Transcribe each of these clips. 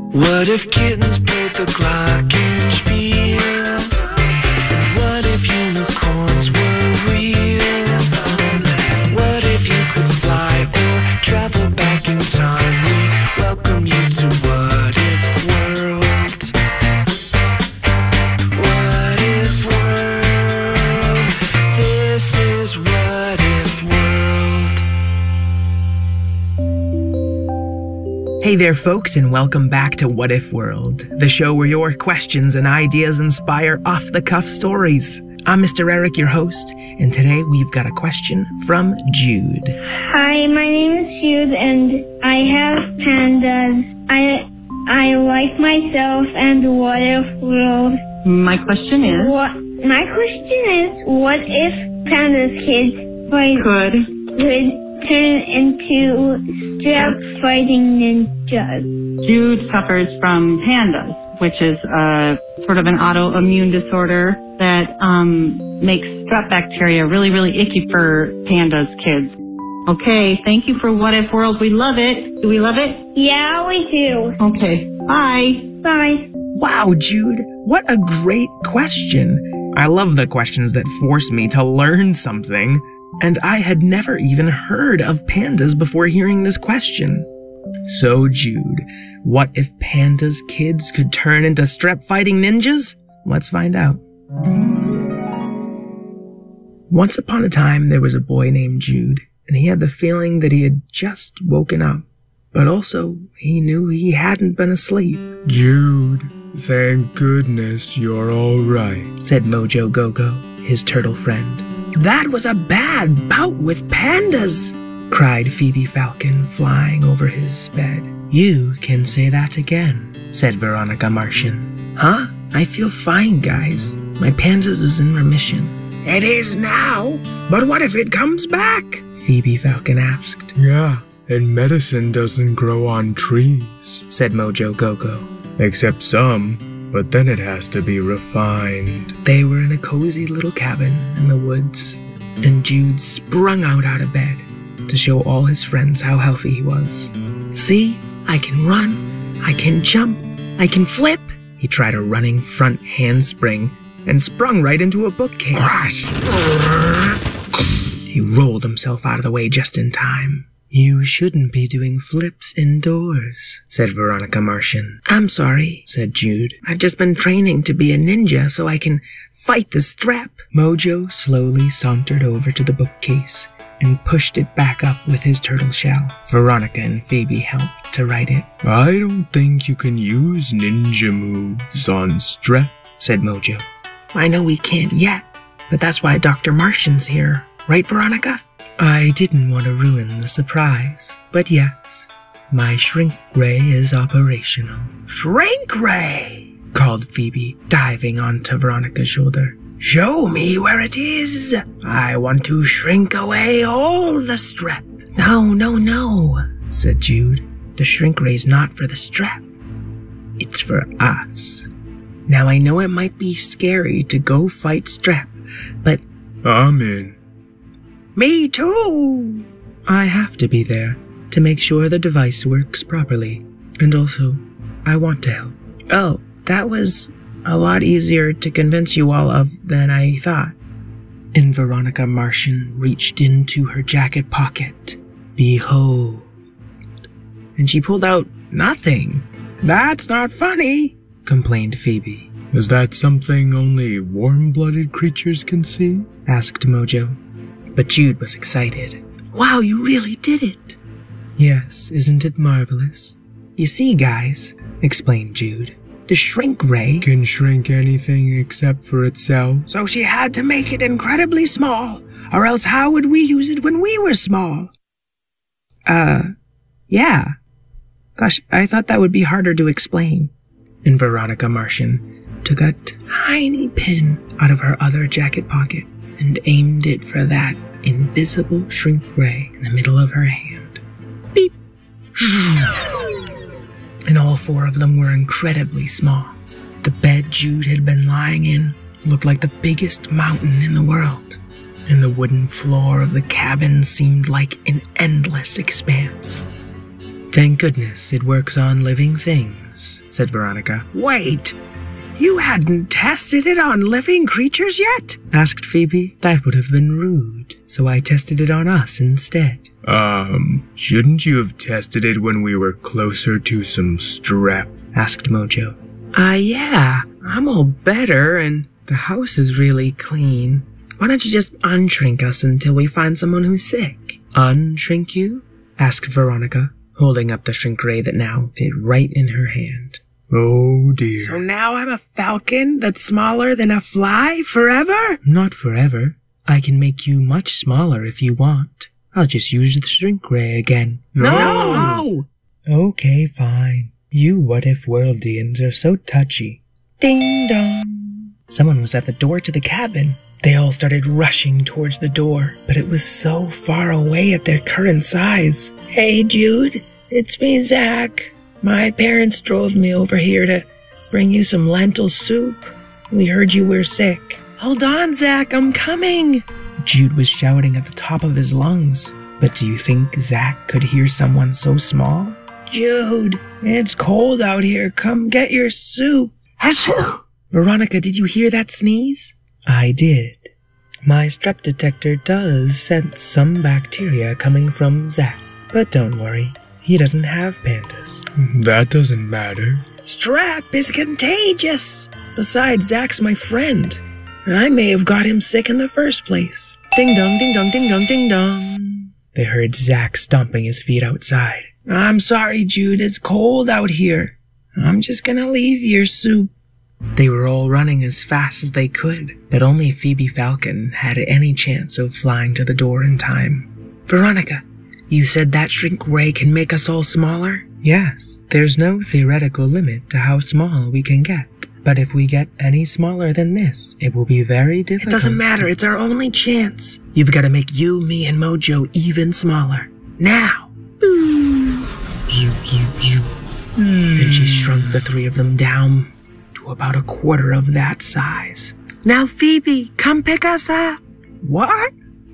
What if kittens played the glockenspiel? And what if unicorns were real? What if you could fly or travel back in time? We welcome you to What If World. What If World? This is What If World. Hey there, folks, and welcome back to What If World, the show where your questions and ideas inspire off-the-cuff stories. I'm Mr. Eric, your host, and today we've got a question from Jude. Hi, my name is Jude, and I have pandas. I like myself and What If World. My question is, what if pandas kids could turn into strap fighting ninjas? Jude suffers from pandas, which is sort of an autoimmune disorder that makes strep bacteria really, really icky for pandas kids. Okay, thank you for What If World. We love it. Do we love it? Yeah, we do. Okay, bye. Bye. Wow, Jude, what a great question. I love the questions that force me to learn something. And I had never even heard of pandas before hearing this question. So, Jude, what if pandas kids could turn into strep-fighting ninjas? Let's find out. Once upon a time, there was a boy named Jude, and he had the feeling that he had just woken up. But also, he knew he hadn't been asleep. Jude, thank goodness you're all right, said Mojo Gogo, his turtle friend. That was a bad bout with pandas, cried Phoebe Falcon, flying over his bed. You can say that again, said Veronica Martian. Huh? I feel fine, guys. My pandas is in remission. It is now, but what if it comes back? Phoebe Falcon asked. Yeah, and medicine doesn't grow on trees, said Mojo Gogo. Except some. But then it has to be refined. They were in a cozy little cabin in the woods, and Jude sprung out of bed to show all his friends how healthy he was. See, I can run, I can jump, I can flip. He tried a running front handspring and sprung right into a bookcase. He rolled himself out of the way just in time. You shouldn't be doing flips indoors, said Veronica Martian. I'm sorry, said Jude. I've just been training to be a ninja so I can fight the strep. Mojo slowly sauntered over to the bookcase and pushed it back up with his turtle shell. Veronica and Phoebe helped to right it. I don't think you can use ninja moves on strep, said Mojo. I know we can't yet, but that's why Dr. Martian's here. Right, Veronica? I didn't want to ruin the surprise, but yes, my shrink ray is operational. Shrink ray! Called Phoebe, diving onto Veronica's shoulder. Show me where it is. I want to shrink away all the strep. No, said Jude. The shrink ray's not for the strep. It's for us. Now I know it might be scary to go fight strep, but I'm in. Me too! I have to be there to make sure the device works properly. And also, I want to help. Oh, that was a lot easier to convince you all of than I thought. And Veronica Martian reached into her jacket pocket. Behold. And she pulled out nothing. That's not funny, complained Phoebe. Is that something only warm-blooded creatures can see? Asked Mojo. But Jude was excited. Wow, you really did it! Yes, isn't it marvelous? You see, guys, explained Jude, the shrink ray can shrink anything except for itself. So she had to make it incredibly small, or else how would we use it when we were small? Yeah. Gosh, I thought that would be harder to explain. And Veronica Martian took a tiny pin out of her other jacket pocket and aimed it for that invisible shrink ray in the middle of her hand. Beep! And all four of them were incredibly small. The bed Jude had been lying in looked like the biggest mountain in the world, and the wooden floor of the cabin seemed like an endless expanse. Thank goodness it works on living things, said Veronica. Wait, you hadn't tested it on living creatures yet? Asked Phoebe. That would have been rude, so I tested it on us instead. Shouldn't you have tested it when we were closer to some strep? Asked Mojo. Yeah, I'm all better and the house is really clean. Why don't you just unshrink us until we find someone who's sick? Unshrink you? Asked Veronica, holding up the shrink ray that now fit right in her hand. Oh dear. So now I'm a falcon that's smaller than a fly forever? Not forever. I can make you much smaller if you want. I'll just use the shrink ray again. No! Okay, fine. You what-if worldians are so touchy. Ding dong. Someone was at the door to the cabin. They all started rushing towards the door, but it was so far away at their current size. Hey, Jude, it's me, Zach. My parents drove me over here to bring you some lentil soup. We heard you were sick. Hold on, Zach, I'm coming. Jude was shouting at the top of his lungs. But do you think Zach could hear someone so small? Jude, it's cold out here. Come get your soup. Achoo! Veronica, did you hear that sneeze? I did. My strep detector does sense some bacteria coming from Zach. But don't worry, he doesn't have pandas. That doesn't matter. Strep is contagious. Besides, Zach's my friend. And I may have got him sick in the first place. Ding dong, ding dong, ding dong, ding dong. They heard Zach stomping his feet outside. I'm sorry, Jude. It's cold out here. I'm just gonna leave your soup. They were all running as fast as they could, but only Phoebe Falcon had any chance of flying to the door in time. Veronica, you said that shrink ray can make us all smaller? Yes, there's no theoretical limit to how small we can get. But if we get any smaller than this, it will be very difficult. It doesn't matter, it's our only chance. You've got to make you, me, and Mojo even smaller. Now! And she shrunk the three of them down to about a quarter of that size. Now, Phoebe, come pick us up. What?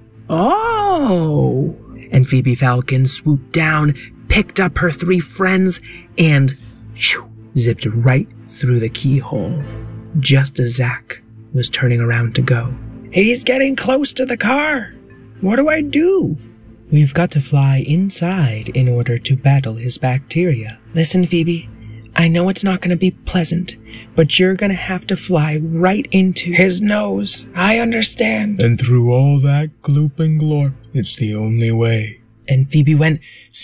Oh! And Phoebe Falcon swooped down, picked up her three friends, and zipped right through the keyhole, just as Zach was turning around to go. He's getting close to the car. What do I do? We've got to fly inside in order to battle his bacteria. Listen, Phoebe, I know it's not going to be pleasant, but you're going to have to fly right into his nose. I understand. And through all that gloop and glorp, it's the only way. And Phoebe went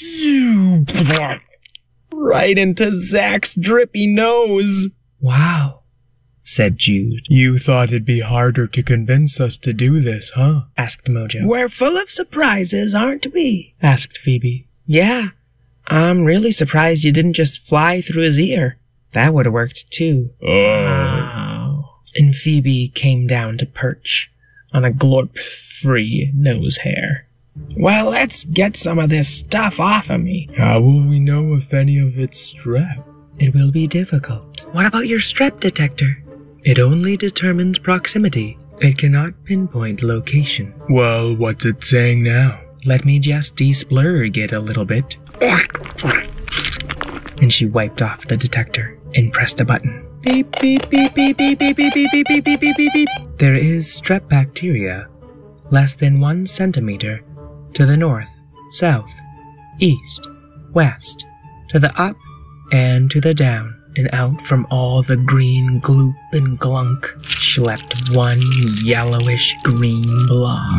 right into Zach's drippy nose. Wow, said Jude. You thought it'd be harder to convince us to do this, huh? Asked Mojo. We're full of surprises, aren't we? Asked Phoebe. Yeah, I'm really surprised you didn't just fly through his ear. That would have worked too. Wow. And Phoebe came down to perch on a glorp-free nose hair. Well, let's get some of this stuff off of me. How will we know if any of it's strep? It will be difficult. What about your strep detector? It only determines proximity. It cannot pinpoint location. Well, what's it saying now? Let me just de-splurge it a little bit. And she wiped off the detector and pressed a button. Beep, beep, beep, beep, beep, beep, beep, beep, beep, beep, beep, beep, beep. There is strep bacteria less than 1 centimeter to the north, south, east, west, to the up and to the down, and out from all the green gloop and glunk schlepped one yellowish green blob.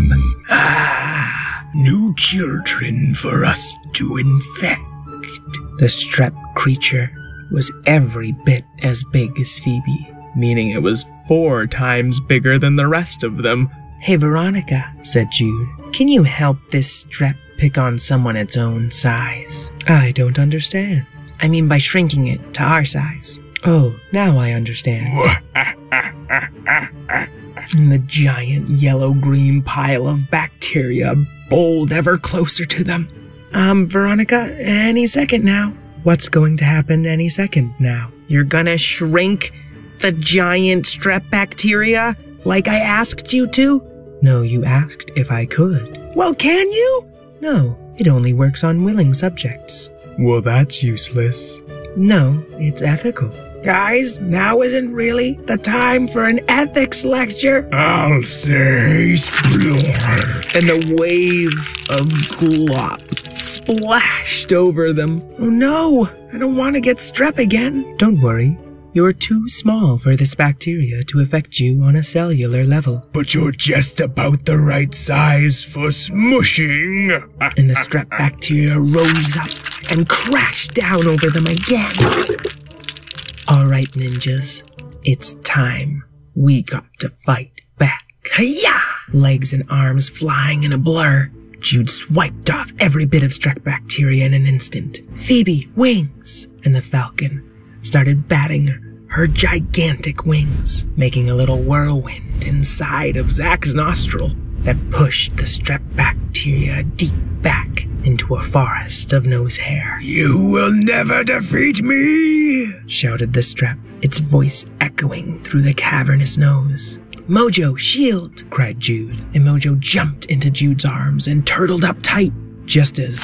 New children for us to infect. The strep creature was every bit as big as Phoebe, meaning it was 4 times bigger than the rest of them. Hey, Veronica, said Jude, can you help this strep pick on someone its own size? I don't understand. I mean by shrinking it to our size. Oh, now I understand. And the giant yellow-green pile of bacteria bowled ever closer to them. Veronica, any second now. What's going to happen any second now? You're gonna shrink the giant strep bacteria like I asked you to? No, you asked if I could. Well, can you? No, it only works on willing subjects. Well, that's useless. No, it's ethical. Guys, now isn't really the time for an ethics lecture. I'll say splore. And the wave of glop splashed over them. Oh no, I don't want to get strep again. Don't worry. You're too small for this bacteria to affect you on a cellular level. But you're just about the right size for smushing. And the strep bacteria rose up and crashed down over them again. All right, ninjas, it's time. We got to fight back. Hi-ya! Legs and arms flying in a blur. Jude swiped off every bit of strep bacteria in an instant. Phoebe, wings! And the falcon started batting her gigantic wings, making a little whirlwind inside of Zach's nostril that pushed the strep bacteria deep back into a forest of nose hair. You will never defeat me! Shouted the strep, its voice echoing through the cavernous nose. Mojo, shield! Cried Jude, and Mojo jumped into Jude's arms and turtled up tight, just as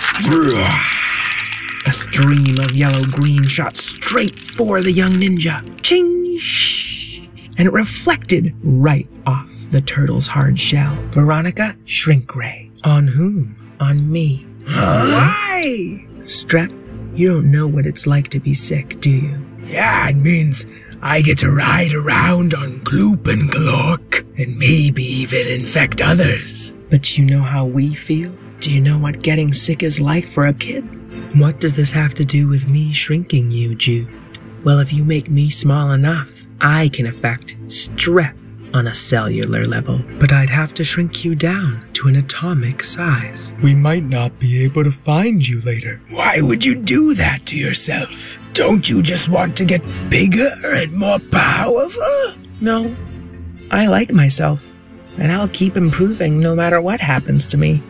a stream of yellow-green shot straight for the young ninja. Ching! Shh! And it reflected right off the turtle's hard shell. Veronica, shrink ray. On whom? On me. Why? Strep, you don't know what it's like to be sick, do you? Yeah, it means I get to ride around on Gloop and Glork and maybe even infect others. But you know how we feel? Do you know what getting sick is like for a kid? What does this have to do with me shrinking you, Jude? Well, if you make me small enough, I can affect strep on a cellular level. But I'd have to shrink you down to an atomic size. We might not be able to find you later. Why would you do that to yourself? Don't you just want to get bigger and more powerful? No, I like myself, and I'll keep improving no matter what happens to me.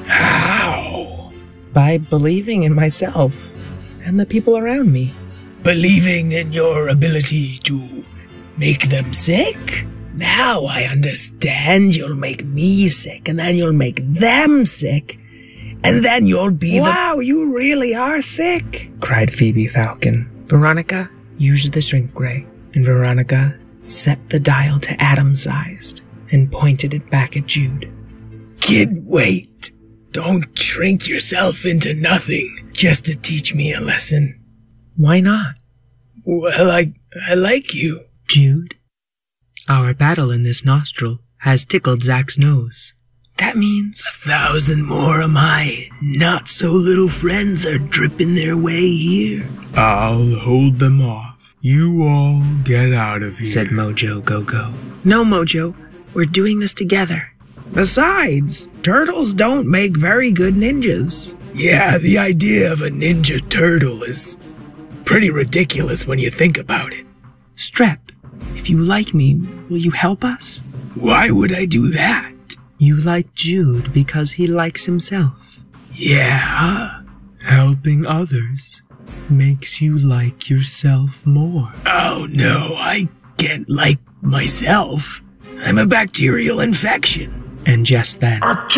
How? By believing in myself and the people around me. Believing in your ability to make them sick? Now I understand. You'll make me sick, and then you'll make them sick, and then you'll be Wow, you really are thick, cried Phoebe Falcon. Veronica, use the shrink ray. And Veronica set the dial to atom-sized and pointed it back at Jude. Kid, wait. Don't shrink yourself into nothing just to teach me a lesson. Why not? Well, I like you. Jude, our battle in this nostril has tickled Zach's nose. That means 1,000 more of my not-so-little friends are dripping their way here. I'll hold them off. You all get out of here, said Mojo Go-Go. No, Mojo, we're doing this together. Besides, turtles don't make very good ninjas. Yeah, the idea of a ninja turtle is pretty ridiculous when you think about it. Strep, if you like me, will you help us? Why would I do that? You like Jude because he likes himself. Yeah. Helping others makes you like yourself more. Oh no, I can't like myself. I'm a bacterial infection. And just then,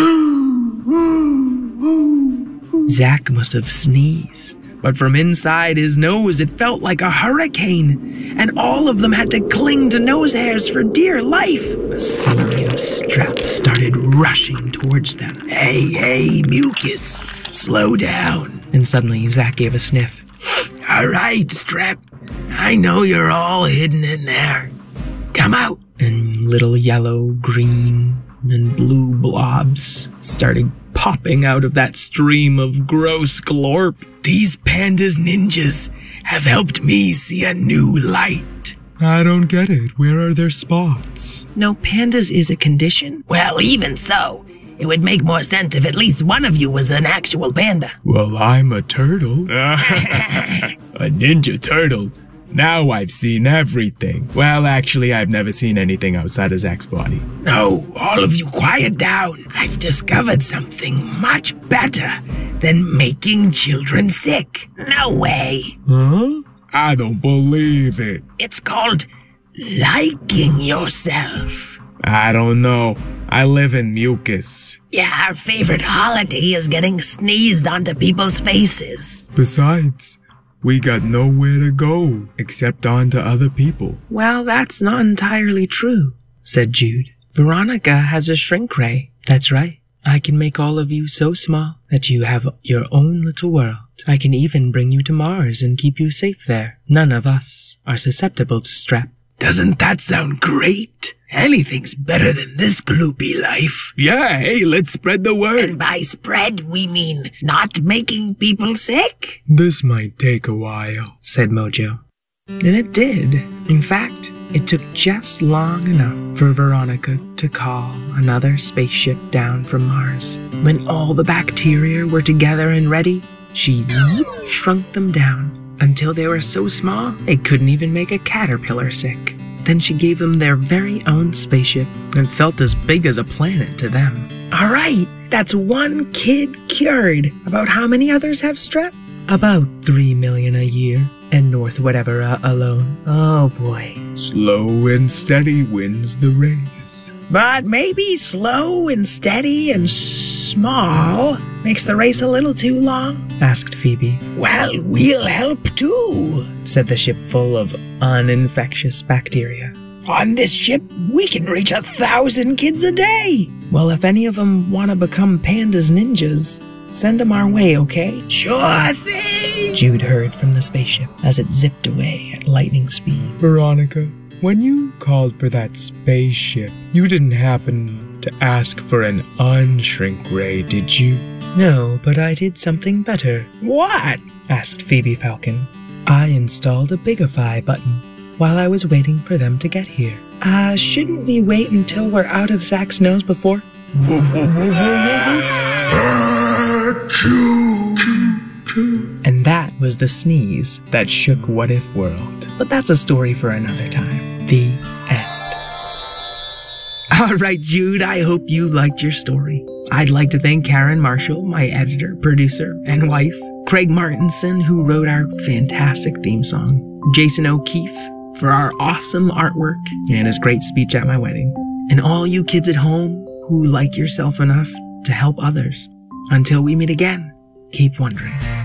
Zach must have sneezed. But from inside his nose, it felt like a hurricane, and all of them had to cling to nose hairs for dear life. A sea of strep started rushing towards them. Hey, mucus, slow down. And suddenly, Zach gave a sniff. All right, strep, I know you're all hidden in there. Come out. And little yellow, green, and blue blobs started popping out of that stream of gross glorp. These pandas ninjas have helped me see a new light. I don't get it. Where are their spots? No, pandas is a condition? Well, even so, it would make more sense if at least one of you was an actual panda. Well, I'm a turtle. A ninja turtle? Now I've seen everything. Well, actually, I've never seen anything outside of Zach's body. No, all of you quiet down. I've discovered something much better than making children sick. No way. Huh? I don't believe it. It's called liking yourself. I don't know. I live in mucus. Yeah, our favorite holiday is getting sneezed onto people's faces. Besides, we got nowhere to go except onto other people. Well, that's not entirely true, said Jude. Veronica has a shrink ray. That's right. I can make all of you so small that you have your own little world. I can even bring you to Mars and keep you safe there. None of us are susceptible to strep. Doesn't that sound great? Anything's better than this gloopy life. Yeah, hey, let's spread the word. And by spread, we mean not making people sick? This might take a while, said Mojo. And it did. In fact, it took just long enough for Veronica to call another spaceship down from Mars. When all the bacteria were together and ready, she shrunk them down until they were so small it couldn't even make a caterpillar sick. Then she gave them their very own spaceship and felt as big as a planet to them. All right, that's one kid cured. About how many others have strep? About 3 million a year, and North whatever alone. Oh boy. Slow and steady wins the race. But maybe slow and steady and small makes the race a little too long? Asked Phoebe. Well, we'll help too, said the ship full of uninfectious bacteria. On this ship, we can reach 1,000 kids a day. Well, if any of them want to become pandas ninjas, send them our way, okay? Sure thing! Jude heard from the spaceship as it zipped away at lightning speed. Veronica, when you called for that spaceship, you didn't happen to ask for an unshrink ray, did you? No, but I did something better. What? Asked Phoebe Falcon. I installed a Bigify button while I was waiting for them to get here. Shouldn't we wait until we're out of Zach's nose before? And that was the sneeze that shook What If World. But that's a story for another time. The end. All right, Jude, I hope you liked your story. I'd like to thank Karen Marshall, my editor, producer, and wife, Craig Martinson, who wrote our fantastic theme song, Jason O'Keefe for our awesome artwork and his great speech at my wedding, and all you kids at home who like yourself enough to help others. Until we meet again, keep wondering.